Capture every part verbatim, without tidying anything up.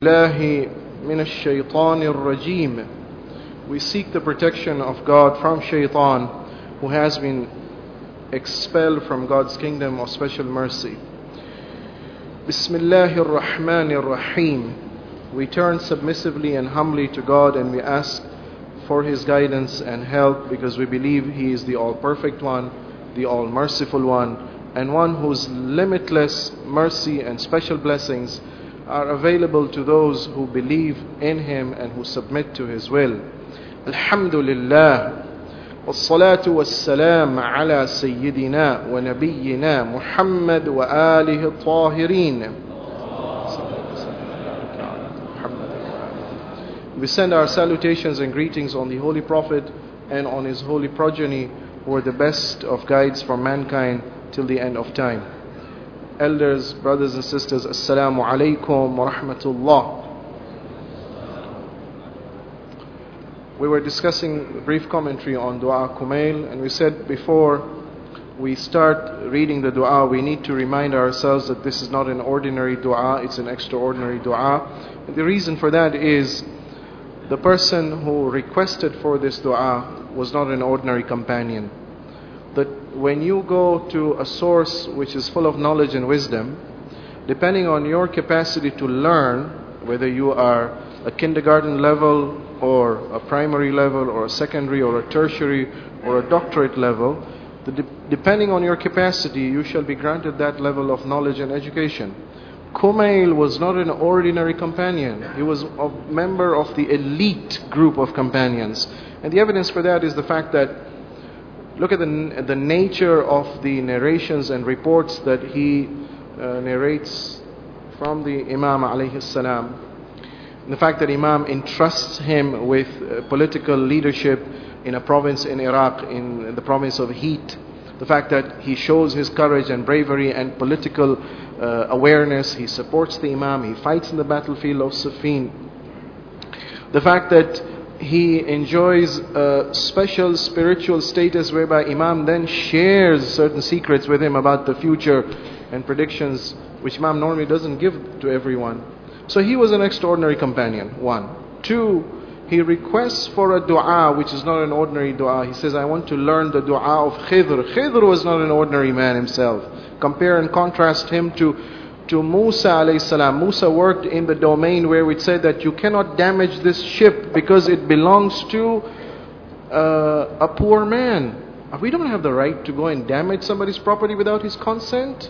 الله من الشيطان الرجيم. We seek the protection of God from shaitan, who has been expelled from God's kingdom of special mercy. Bismillahir Rahmanir Rahim. We turn submissively and humbly to God, and we ask for His guidance and help, because we believe He is the all-perfect one, the all-merciful one, and one whose limitless mercy and special blessings are available to those who believe in Him and who submit to His will. Alhamdulillah. والصلاة والسلام على سيدنا ونبينا محمد وآله الطاهرين. We send our salutations and greetings on the Holy Prophet and on his holy progeny, who are the best of guides for mankind till the end of time. Elders, brothers and sisters, Assalamu alaikum wa rahmatullah. We were discussing a brief commentary on Dua Kumail, and we said before we start reading the dua, we need to remind ourselves that this is not an ordinary dua, it's an extraordinary dua. And the reason for that is the person who requested for this dua was not an ordinary companion. That when you go to a source which is full of knowledge and wisdom, depending on your capacity to learn, whether you are a kindergarten level or a primary level or a secondary or a tertiary or a doctorate level, the de- depending on your capacity, you shall be granted that level of knowledge and education. Kumail was not an ordinary companion. He was a member of the elite group of companions. And the evidence for that is the fact that, look at the, the nature of the narrations and reports that he uh, narrates from the Imam alayhi salam. The fact that Imam entrusts him with uh, political leadership in a province in Iraq, in, in the province of Heat. The fact that he shows his courage and bravery and political uh, awareness. He supports the Imam. He fights in the battlefield of Siffin. The fact that he enjoys a special spiritual status whereby Imam then shares certain secrets with him about the future and predictions, which Imam normally doesn't give to everyone. So he was an extraordinary companion, one. Two, he requests for a dua which is not an ordinary dua. He says, I want to learn the dua of Khidr. Khidr was not an ordinary man himself. Compare and contrast him to to Musa alayhi salam. Musa worked in the domain where it said that you cannot damage this ship because it belongs to uh, a poor man. We don't have the right to go and damage somebody's property without his consent.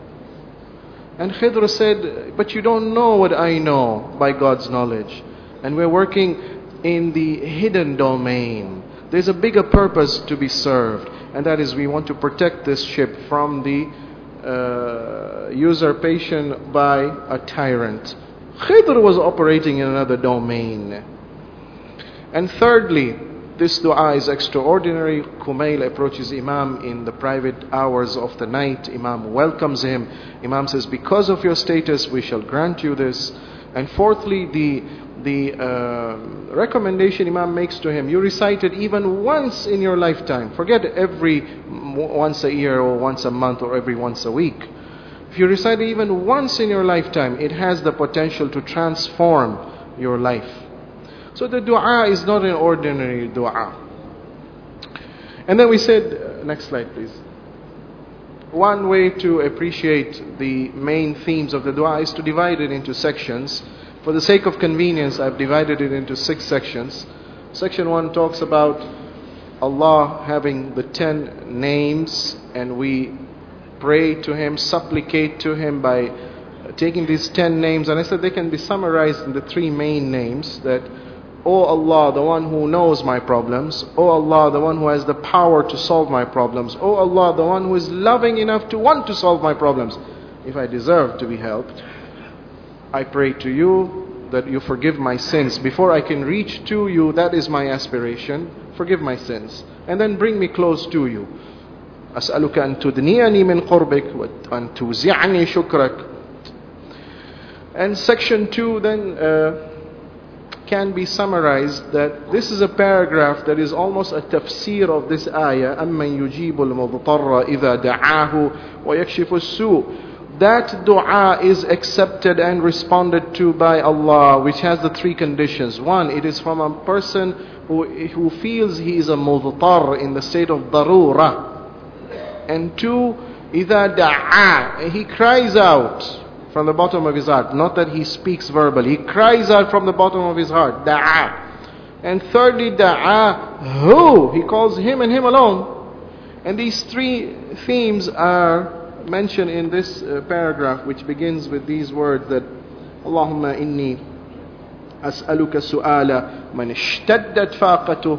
And Khidr said, but you don't know what I know by God's knowledge. And we're working in the hidden domain. There's a bigger purpose to be served, and that is we want to protect this ship from the uh, usurpation by a tyrant. Khidr was operating in another domain. And thirdly, this dua is extraordinary. Kumail approaches Imam in the private hours of the night. Imam welcomes him. Imam says, because of your status, we shall grant you this. And fourthly, the the uh, recommendation Imam makes to him, you recite it even once in your lifetime. Forget every once a year or once a month or every once a week. If you recite it even once in your lifetime, it has the potential to transform your life. So the dua is not an ordinary dua. And then we said, uh, next slide please. One way to appreciate the main themes of the dua is to divide it into sections. For the sake of convenience, I've divided it into six sections. Section one talks about Allah having the ten names, and we pray to Him, supplicate to Him by taking these ten names. And I said they can be summarized in the three main names, that O Allah, the one who knows my problems. O Allah, the one who has the power to solve my problems. O Allah, the one who is loving enough to want to solve my problems. If I deserve to be helped, I pray to you that you forgive my sins. Before I can reach to you, that is my aspiration. Forgive my sins. And then bring me close to you. أسألك أن تدنيني من قربك وأن توزعني شكرك. And section two then uh, can be summarized that this is a paragraph that is almost a tafsir of this ayah. أَمَّنْ يُجِيبُ الْمُضْطَرَّ إِذَا دَعَاهُ وَيَكْشِفُ السُّوء. that dua is accepted and responded to by Allah, which has the three conditions. One, it is from a person who, who feels he is a mudtar, in the state of darura. And two, إِذَا دَعَا, he cries out from the bottom of his heart. Not that he speaks verbally, he cries out from the bottom of his heart. Da'a. And thirdly, da'a who? He calls him and him alone. And these three themes are mentioned in this uh, paragraph, which begins with these words that Allahumma inni as'aluka su'ala man ishtaddat faqatuh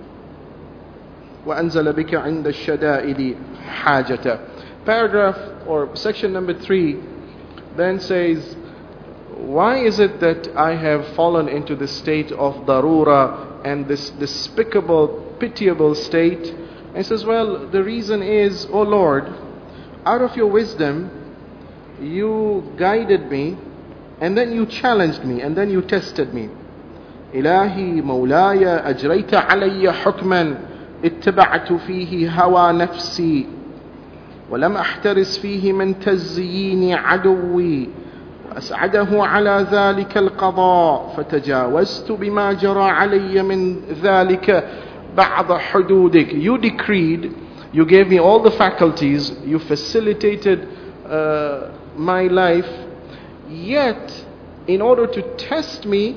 wa anzala bika 'inda ash-shada'idi hajata. Paragraph or section number three then says, why is it that I have fallen into the state of darura and this despicable, pitiable state? And he says, well, the reason is, O Lord, out of your wisdom, you guided me, and then you challenged me, and then you tested me. Ilahi mawlaya ajrayta alayya hukman ittaba'tu fihi hawa nafsi ولم أحترس فيه من تزيين عدوي وأسعده على ذلك القضاء فتجاوزت بما جرى علي من ذلك بعض حدودك. You decreed, you gave me all the faculties, you facilitated uh, my life, yet in order to test me,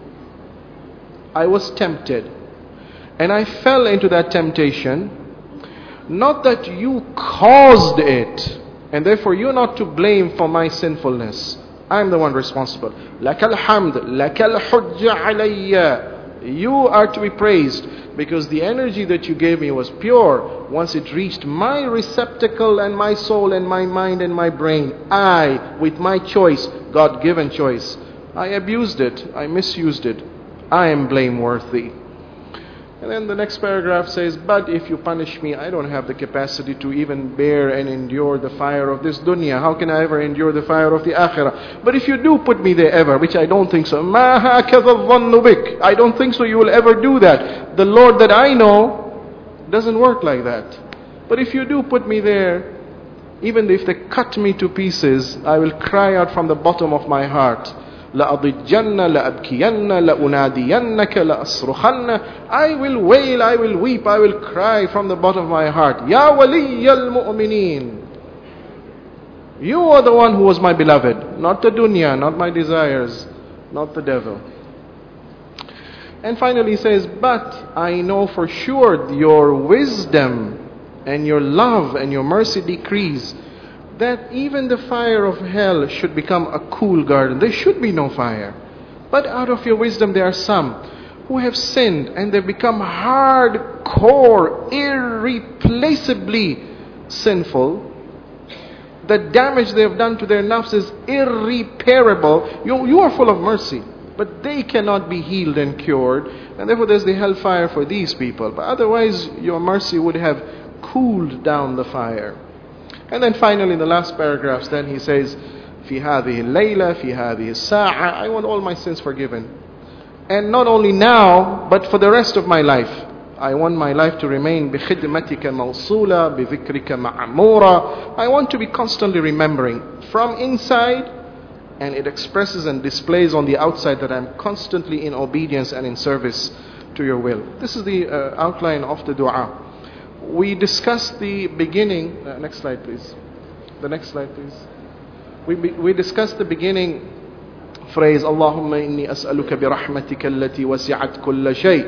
I was tempted. And I fell into that temptation. Not that you caused it, and therefore you're not to blame for my sinfulness. I'm the one responsible. Lakal hamd, lakal hujja alayya. You are to be praised, because the energy that you gave me was pure. Once it reached my receptacle and my soul and my mind and my brain, I, with my choice, God-given choice, I abused it, I misused it. I am blameworthy. And then the next paragraph says, but if you punish me, I don't have the capacity to even bear and endure the fire of this dunya. How can I ever endure the fire of the akhirah? But if you do put me there ever, which I don't think so, مَا هَكَذَا الظَّنُّ بِكَ, I don't think so you will ever do that. The Lord that I know doesn't work like that. But if you do put me there, even if they cut me to pieces, I will cry out from the bottom of my heart, لَأَضِجَّنَّ لَأَبْكِيَنَّ لَأُنَادِيَنَّكَ لَأَصْرُخَنَّ. I will wail, I will weep, I will cry from the bottom of my heart. Ya waliy al-mu'mineen. You are the one who was my beloved, not the dunya, not my desires, not the devil. And finally he says, but I know for sure your wisdom and your love and your mercy decrees that even the fire of hell should become a cool garden. There should be no fire. But out of your wisdom there are some who have sinned and they've become hardcore, irreplaceably sinful. The damage they have done to their nafs is irreparable. You, you are full of mercy, but they cannot be healed and cured. And therefore there's the hellfire for these people. But otherwise your mercy would have cooled down the fire. And then finally in the last paragraphs then he says, في هذه الليلة في هذه الساعة, I want all my sins forgiven. And not only now, but for the rest of my life. I want my life to remain بخدمتك موصولة بذكرك معمورة. I want to be constantly remembering from inside, and it expresses and displays on the outside that I'm constantly in obedience and in service to your will. This is the uh, outline of the dua. We discussed the beginning. Uh, next slide, please. The next slide, please. We be, we discussed the beginning phrase, Allahumma inni as'aluka bi rahmatika allati wasi'at kulla shay.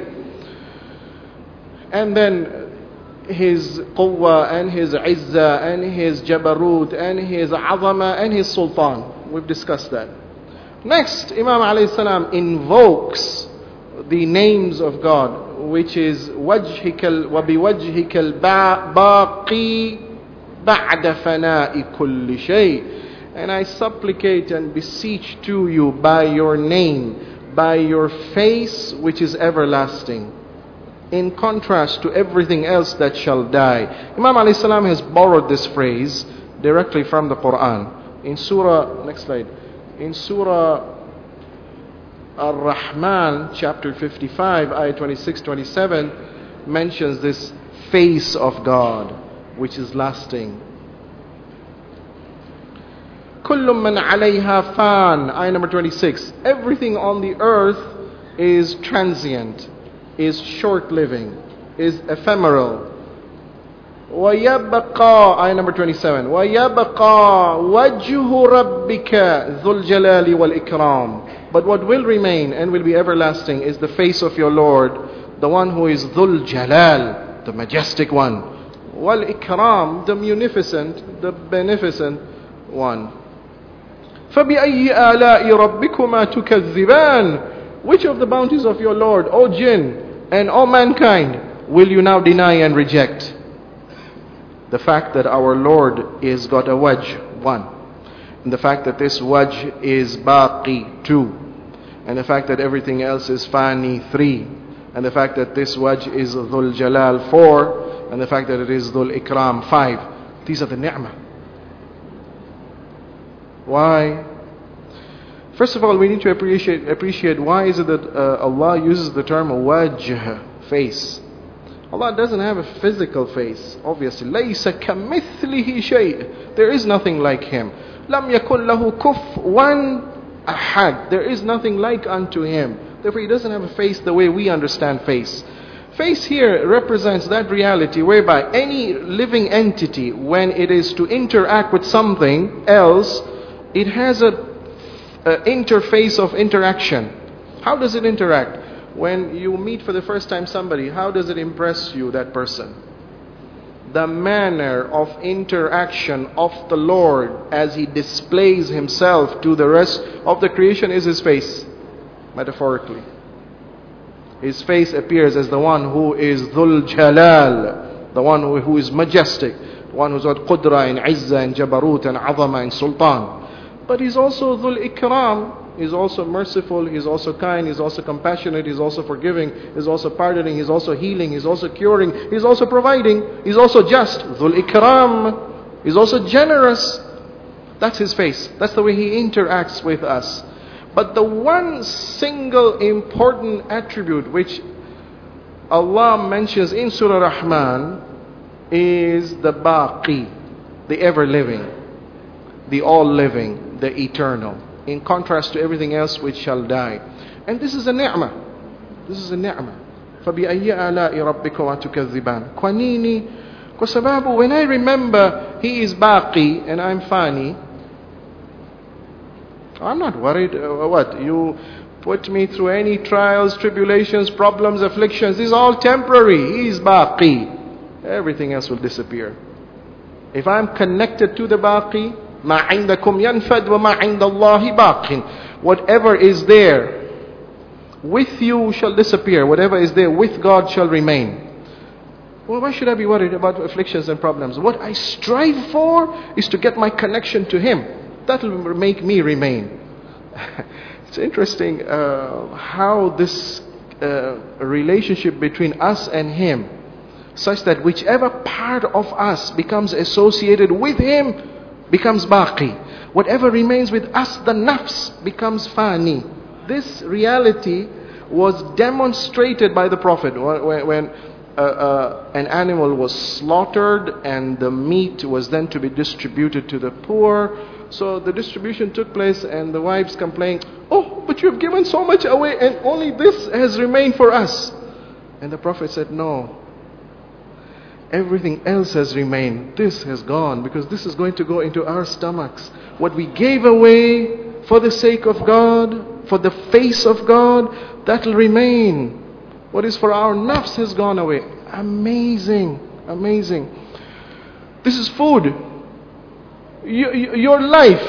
And then his quwwa and his izzah and his jabarut and his azama and his sultan. We've discussed that. Next, Imam alayhi salam invokes the names of God, which is wajhikal wa biwajhikal baqi ba'da fana'i kulli shay. And I supplicate and beseech to you by your name, by your face which is everlasting, in contrast to everything else that shall die. Imam alayhi salam has borrowed this phrase directly from the Quran. In Surah, next slide, in Surah Ar-Rahman, chapter fifty-five, ayah twenty-six twenty-seven, mentions this face of God, which is lasting. كُلُّ مَنْ عَلَيْهَا فَانٍ. Ayah number twenty-six. Everything on the earth is transient, is short-living, is ephemeral. وَيَبْقَى. Ayah number twenty-seven. وَيَبْقَى وَجْهُ رَبِّكَ ذُو الْجَلَالِ وَالْإِكْرَامِ. But what will remain and will be everlasting is the face of your Lord, the one who is Dhul Jalal, the majestic one. Wal Ikram, the munificent, the beneficent one. فَبِأَيِّ آلَاءِ رَبِّكُمَا تُكَذِّبَانِ. Which of the bounties of your Lord, O jinn and O mankind, will you now deny and reject? The fact that our Lord is got a wajh, one. And the fact that this wajh is baqi, two. And the fact that everything else is fani, three. And the fact that this wajh is dhul jalal, four. And the fact that it is dhul ikram, five. These are the ni'mah. Why? First of all, we need to appreciate appreciate why is it that uh, Allah uses the term wajh, face. Allah doesn't have a physical face, obviously. لَيْسَ كَمِثْلِهِ شَيْءٍ. There is nothing like Him. لَمْ يَكُنْ لَهُ كُفْوًا أَحَدٍ. There is nothing like unto Him. Therefore, He doesn't have a face the way we understand face. Face here represents that reality whereby any living entity, when it is to interact with something else, it has a, a interface of interaction. How does it interact? When you meet for the first time somebody, how does it impress you, that person? The manner of interaction of the Lord as He displays Himself to the rest of the creation is His face, metaphorically. His face appears as the one who is Dhul Jalal, the one who, who is majestic, the one who's got Qudra and Izzah and Jabarut and Azama and Sultan. But He's also Dhul Ikram. He's also merciful, He's also kind, He's also compassionate, He's also forgiving, He's also pardoning, He's also healing, He's also curing, He's also providing, He's also just. Dhul Ikram. He's also generous. That's His face. That's the way He interacts with us. But the one single important attribute which Allah mentions in Surah Rahman is the Baqi, the ever-living, the all-living, the eternal. In contrast to everything else which shall die. And this is a ni'mah. This is a ni'mah. فَبِأَيِّ آلَاءِ رَبِّكُمَا تُكَذِّبَانِ Kwanini, kwa sababu when I remember He is Baqi and I'm Fani, I'm not worried. Uh, what? You put me through any trials, tribulations, problems, afflictions. These are all temporary. He is Baqi. Everything else will disappear. If I'm connected to the Baqi, مَا عِنْدَكُمْ يَنْفَدْ وَمَا عِنْدَ اللَّهِ بَاقٍ. Whatever is there with you shall disappear. Whatever is there with God shall remain. Well, why should I be worried about afflictions and problems? What I strive for is to get my connection to Him. That will make me remain. It's interesting uh, how this uh, relationship between us and Him, such that whichever part of us becomes associated with Him, becomes baqi. Whatever remains with us, the nafs, becomes fani. This reality was demonstrated by the Prophet when, when uh, uh, an animal was slaughtered and the meat was then to be distributed to the poor. So the distribution took place and the wives complained, "Oh, but you have given so much away and only this has remained for us." And the Prophet said, "No. Everything else has remained. This has gone because this is going to go into our stomachs. What we gave away for the sake of God, for the face of God, that will remain. What is for our nafs has gone away." Amazing, amazing. This is food. You, you, your life.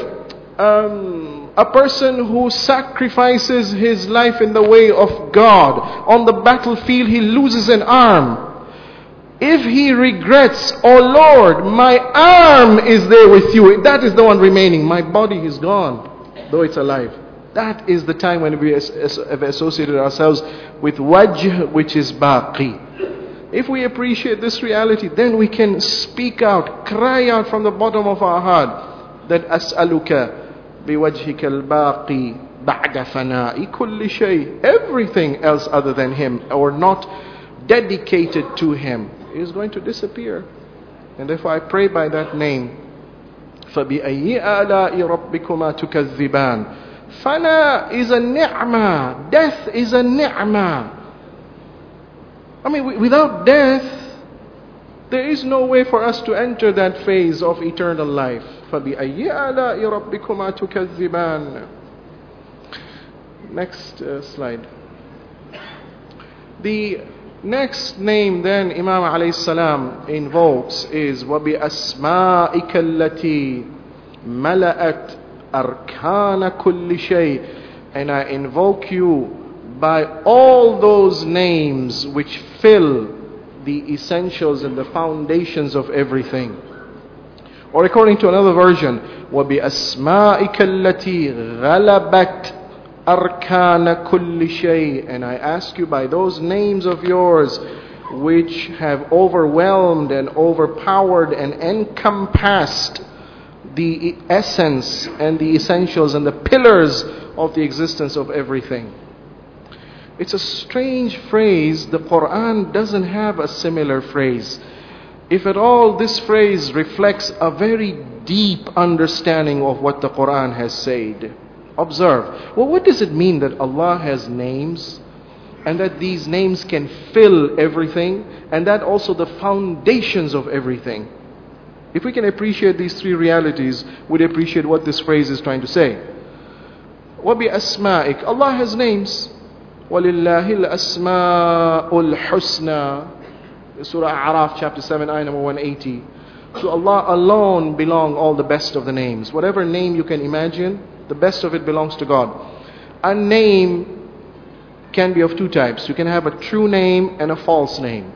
Um, a person who sacrifices his life in the way of God, on the battlefield he loses an arm. If he regrets, "Oh Lord, my arm is there with you," that is the one remaining. My body is gone, though it's alive. That is the time when we have associated ourselves with wajh, which is baqi. If we appreciate this reality, then we can speak out, cry out from the bottom of our heart that as'aluka biwajhika al-baqi ba'da fana'i kulli shay. Everything else other than Him, or not dedicated to Him, is going to disappear. And therefore I pray by that name فَبِأَيِّ آلَاءِ رَبِّكُمَا تُكَذِّبَانِ. Fana is a ni'mah. Death is a ni'mah. I mean, without death, there is no way for us to enter that phase of eternal life. فَبِأَيِّ آلَاءِ رَبِّكُمَا تُكَذِّبَانِ. Next uh, slide. The next name then Imam alayhi salam invokes is وَبِأَسْمَائِكَ الَّتِي مَلَأَتْ أَرْكَانَ كُلِّ شَيْءٍ. And I invoke you by all those names which fill the essentials and the foundations of everything. Or according to another version, وَبِأَسْمَائِكَ الَّتِي غَلَبَتْ أَرْكَانَ كُلِّ شَيْءٍ. And I ask you by those names of yours which have overwhelmed and overpowered and encompassed the essence and the essentials and the pillars of the existence of everything. It's a strange phrase. The Quran doesn't have a similar phrase. If at all, this phrase reflects a very deep understanding of what the Quran has said. Observe. Well, what does it mean that Allah has names and that these names can fill everything and that also the foundations of everything? If we can appreciate these three realities, we'd appreciate what this phrase is trying to say. وَبِأَسْمَائِكَ. Allah has names. وَلِلَّهِ الْأَسْمَاءُ الْحُسْنَى. Surah A'raf chapter seven, ayah number one eighty. To Allah alone belong all the best of the names. Whatever name you can imagine, the best of it belongs to God. A name can be of two types. You can have a true name and a false name.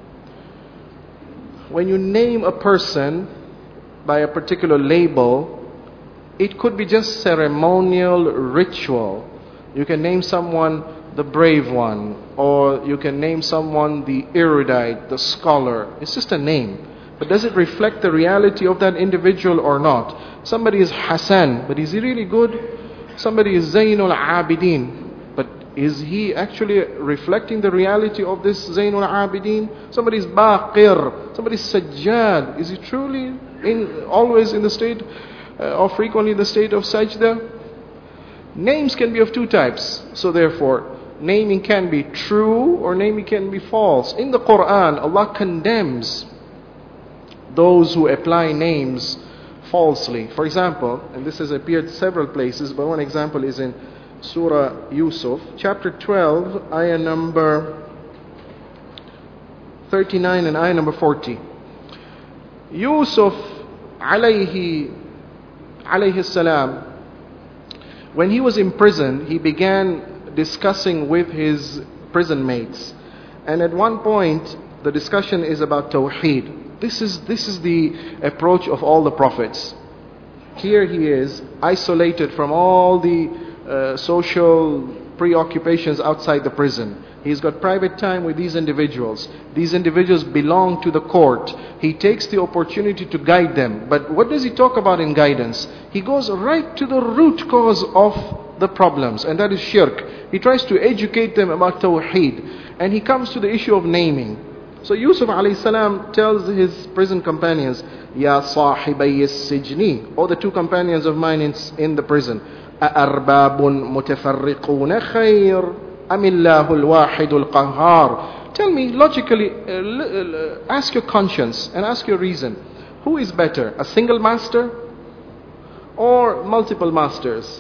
When you name a person by a particular label, it could be just ceremonial, ritual. You can name someone the brave one, or you can name someone the erudite, the scholar. It's just a name. But does it reflect the reality of that individual or not? Somebody is Hassan, but is he really good? Somebody is Zainul Abidin, but is he actually reflecting the reality of this Zainul Abidin? Somebody is Baqir, somebody is Sajjad. Is he truly in always in the state uh, or frequently in the state of sajda? Names can be of two types. So therefore, naming can be true or naming can be false. In the Quran, Allah condemns those who apply names falsely. For example, and this has appeared several places, but one example is in Surah Yusuf, chapter twelve, ayah number thirty-nine and ayah number forty. Yusuf alayhi, alayhi salam, when he was imprisoned, he began discussing with his prison mates. And at one point, the discussion is about Tawheed. This is, this is the approach of all the prophets. Here he is, isolated from all the uh, social preoccupations outside the prison. He's got private time with these individuals. These individuals belong to the court. He takes the opportunity to guide them. But what does he talk about in guidance? He goes right to the root cause of the problems, and that is shirk. He tries to educate them about Tawheed. And he comes to the issue of naming. So Yusuf alayhi salam tells his prison companions, Ya sahibay as-sijni, or the two companions of mine in, in the prison, أَأَرْبَابٌ مُتَفَرِّقُونَ خَيْرٌ أَمِ اللَّهُ الْوَاحِدُ الْقَهَّارُ. Tell me, logically, uh, ask your conscience and ask your reason. Who is better, a single master or multiple masters?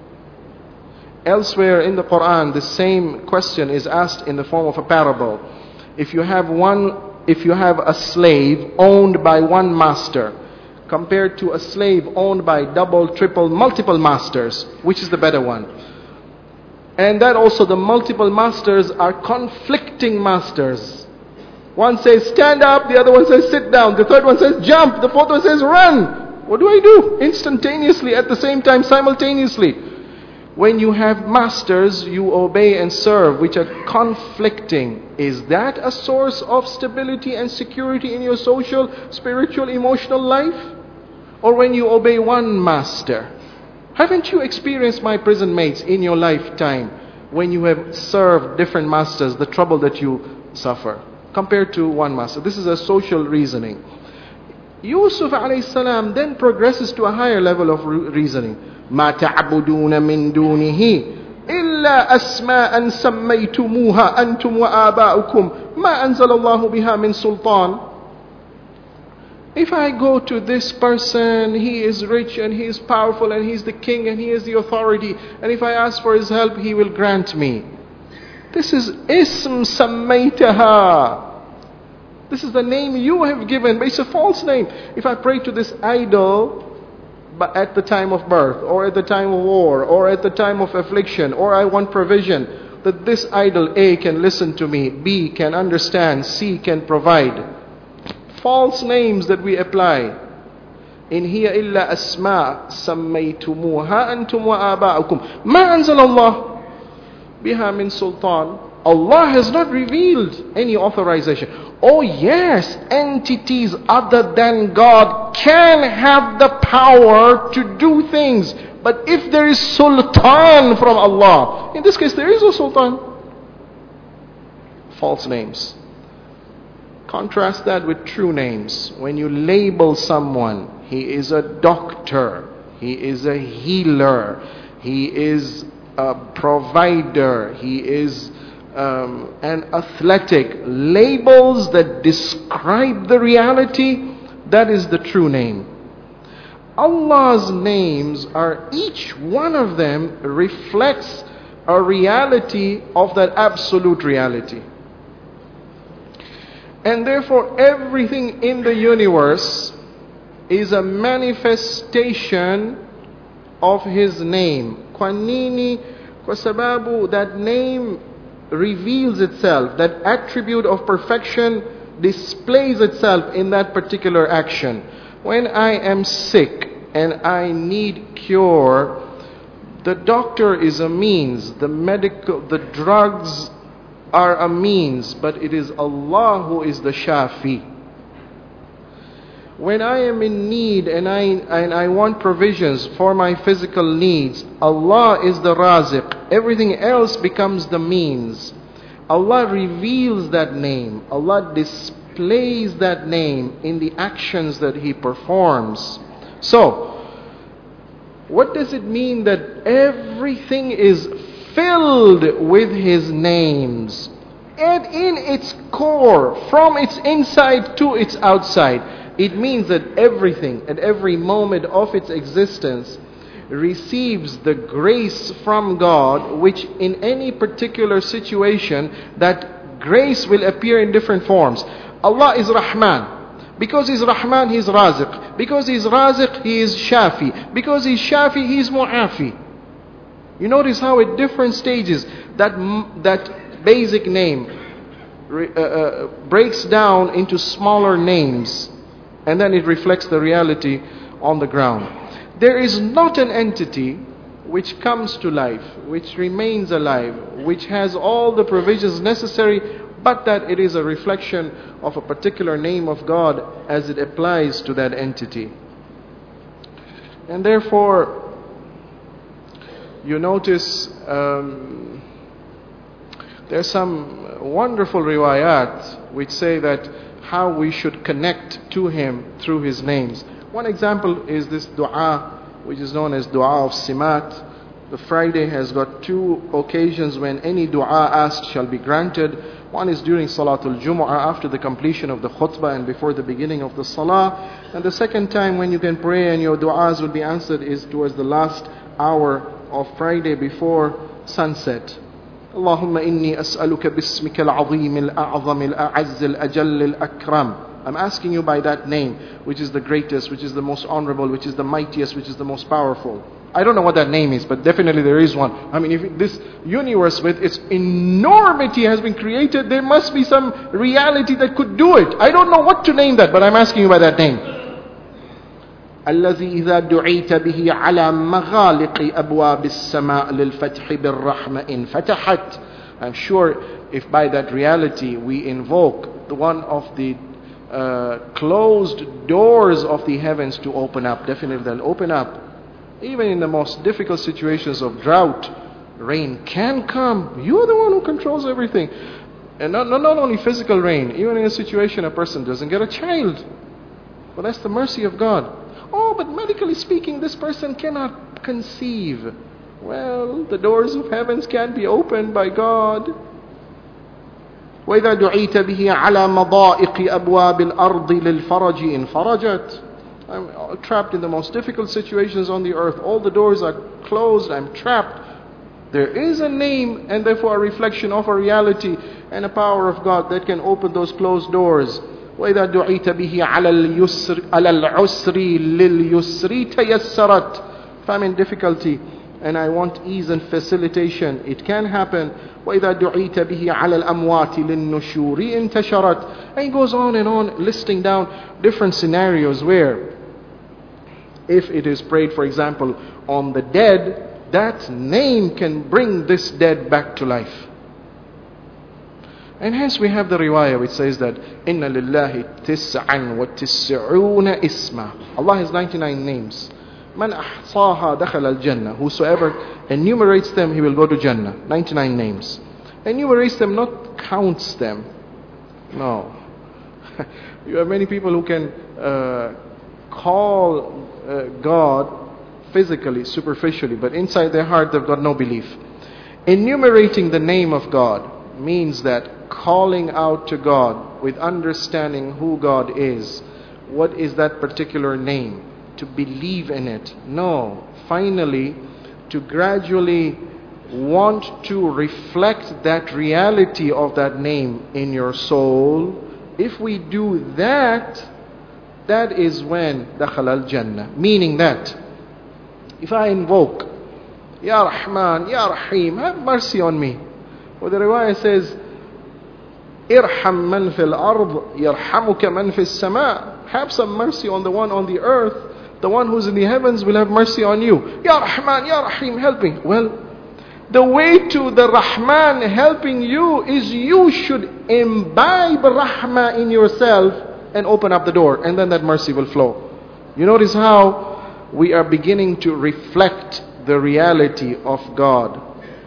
Elsewhere in the Quran, the same question is asked in the form of a parable. If you have one, if you have a slave owned by one master, compared to a slave owned by double, triple, multiple masters, which is the better one? And that also the multiple masters are conflicting masters. One says stand up, the other one says sit down, the third one says jump, the fourth one says run. What do I do? Instantaneously, at the same time, simultaneously. When you have masters you obey and serve which are conflicting, is that a source of stability and security in your social, spiritual, emotional life? Or when you obey one master? Haven't you experienced, my prison mates, in your lifetime, when you have served different masters, the trouble that you suffer compared to one master? This is a social reasoning. Yusuf alayhi salam then progresses to a higher level of re- reasoning. ما تعبدون من دونه إلا أسماء سميتموها أنتم وآباؤكم ما أنزل الله بها من سلطان. If I go to this person, he is rich and he is powerful and he is the king and he is the authority, and if I ask for his help, he will grant me. This is ism sammaytaha. This is the name you have given, but it's a false name. If I pray to this idol but at the time of birth, or at the time of war, or at the time of affliction, or I want provision, that this idol A can listen to me, B can understand, C can provide. False names that we apply. In hiya illa asma sammaytumuha antum wa aba'ukum ma anzala Allah biha min sultan. Allah has not revealed any authorization. Oh yes, entities other than God can have the power to do things. But if there is sultan from Allah, in this case there is no sultan. False names. Contrast that with true names. When you label someone, he is a doctor, he is a healer, he is a provider, he is um, an athletic. Labels that describe the reality, that is the true name. Allah's names are, each one of them reflects a reality of that absolute reality. And therefore everything in the universe is a manifestation of His name. Kwa nini? Kwa sababu that name reveals itself, that attribute of perfection displays itself in that particular action. When I am sick and I need cure, the doctor is a means, the medical, the drugs are a means, but it is Allah who is the Shafi. When I am in need and I, and I want provisions for my physical needs, Allah is the Raziq. Everything else becomes the means. Allah reveals that name. Allah displays that name in the actions that He performs. So, what does it mean that everything is filled with His names? And in its core, from its inside to its outside, it means that everything at every moment of its existence receives the grace from God, which in any particular situation, that grace will appear in different forms. Allah is Rahman. Because He's Rahman, He's Raziq. Because He's Raziq, He is Shafi. Because He's Shafi, He is Mu'afi. You notice how at different stages that, that basic name uh, uh, breaks down into smaller names, and then it reflects the reality on the ground. There is not an entity which comes to life, which remains alive, which has all the provisions necessary, but that it is a reflection of a particular name of God as it applies to that entity. And therefore, you notice um, there are some wonderful riwayat which say that how we should connect to Him through His names. One example is this dua, which is known as dua of Simat. The Friday has got two occasions when any dua asked shall be granted. One is during Salatul Jumu'ah, after the completion of the khutbah and before the beginning of the salah. And the second time when you can pray and your du'as will be answered is towards the last hour of Friday before sunset. اللهم إني أسألك باسمك العظيم الأعظم الأعز الأجل الأكرم. I'm asking you by that name, which is the greatest, which is the most honorable, which is the mightiest, which is the most powerful. I don't know what that name is, but definitely there is one. I mean, if this universe with its enormity has been created, there must be some reality that could do it. I don't know what to name that, but I'm asking you by that name. الذي إذا دعيت به على مغالق أبواب السماء للفتح بالرحمة إن فتحت. I'm sure if by that reality we invoke the one of the uh, closed doors of the heavens to open up, definitely they'll open up. Even in the most difficult situations of drought, rain can come. You're the one who controls everything. And not, not, not only physical rain, even in a situation a person doesn't get a child. Well, that's the mercy of God. Oh, but medically speaking, this person cannot conceive. Well, the doors of heavens can be opened by God. وَإِذَا دُعِيتَ بِهِ عَلَى مَضَائِقِ أَبْوَابِ الْأَرْضِ لِلْفَرَجِ إِنْ فَرَجَتْ. I'm trapped in the most difficult situations on the earth. All the doors are closed. I'm trapped. There is a name and therefore a reflection of a reality and a power of God that can open those closed doors. وَإِذَا دُعِيتَ بِهِ عَلَى الْيُسْرِ عَلَى الْعُسْرِ لِلْيُسْرِ تَيَسَّرَتْ. If I'm in difficulty and I want ease and facilitation, it can happen. وَإِذَا دُعِيتَ بِهِ عَلَى الْأَمْوَاتِ لِلنُّشُورِ انْتَشَرَتْ. And he goes on and on listing down different scenarios where if it is prayed, for example, on the dead, that name can bring this dead back to life. And hence we have the riwayah which says that إِنَّ لِلَّهِ تِسْعًا وَتِسْعُونَ إِسْمًا. Allah has ninety-nine names. Man ahsaha dakhala al-jannah. Whosoever enumerates them, he will go to Jannah. ninety-nine names. Enumerates them, not counts them. No. You have many people who can uh, call uh, God physically, superficially, but inside their heart they've got no belief. Enumerating the name of God means that calling out to God with understanding who God is. What is that particular name? To believe in it. No. Finally, to gradually want to reflect that reality of that name in your soul. If we do that, that is when dakhala al-jannah. Meaning that if I invoke Ya Rahman, Ya Rahim, have mercy on me. Well, the riwayah says Irham man fil ard yarhamuka man fis sama. Have some mercy on the one on the earth. The one who's in the heavens will have mercy on you. Ya Rahman, Ya Rahim, help me. Well, the way to the Rahman helping you is you should imbibe Rahmah in yourself and open up the door, and then that mercy will flow. You notice how we are beginning to reflect the reality of God.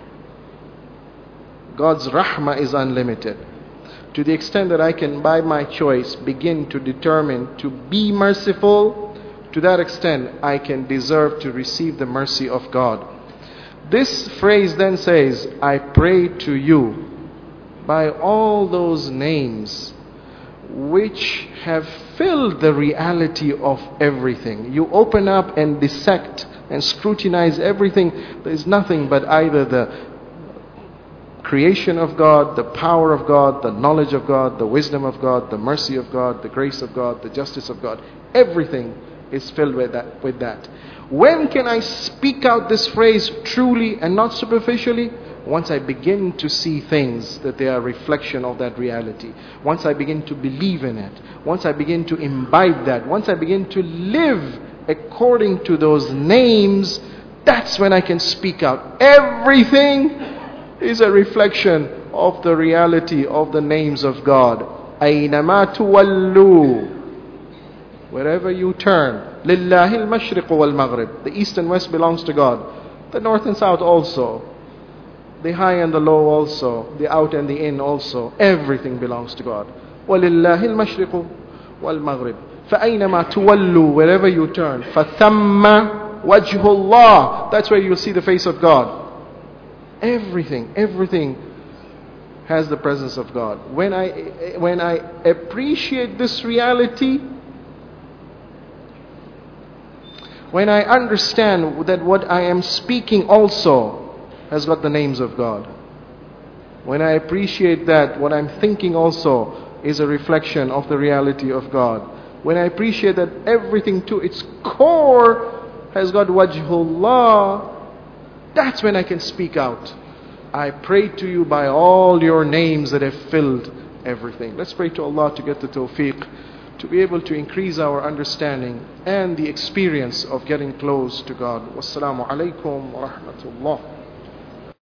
God's Rahmah is unlimited. To the extent that I can, by my choice, begin to determine to be merciful, to that extent I can deserve to receive the mercy of God. This phrase then says, I pray to you by all those names which have filled the reality of everything. You open up and dissect and scrutinize everything. There is nothing but either the creation of God, the power of God, the knowledge of God, the wisdom of God, the mercy of God, the grace of God, the justice of God. Everything is filled with that, with that. When can I speak out this phrase truly and not superficially? Once I begin to see things that they are a reflection of that reality. Once I begin to believe in it. Once I begin to imbibe that. Once I begin to live according to those names, that's when I can speak out. Everything is a reflection of the reality of the names of God. أَيْنَمَا تُوَلُّوا. Wherever you turn, لِلَّهِ الْمَشْرِقُ وَالْمَغْرِبِ. The east and west belongs to God. The north and south also. The high and the low also. The out and the in also. Everything belongs to God. وَلِلَّهِ الْمَشْرِقُ وَالْمَغْرِبِ. فَأَيْنَمَا تُوَلُّوا. Wherever you turn. فَثَمَّ وَجْهُ اللَّهِ. That's where you'll see the face of God. Everything, everything has the presence of God. When I, when I appreciate this reality, when I understand that what I am speaking also has got the names of God. When I appreciate that what I'm thinking also is a reflection of the reality of God. When I appreciate that everything to its core has got wajhullah, that's when I can speak out. I pray to you by all your names that have filled everything. Let's pray to Allah to get the tawfiq, to be able to increase our understanding and the experience of getting close to God. Wassalamu alaikum wa rahmatullah.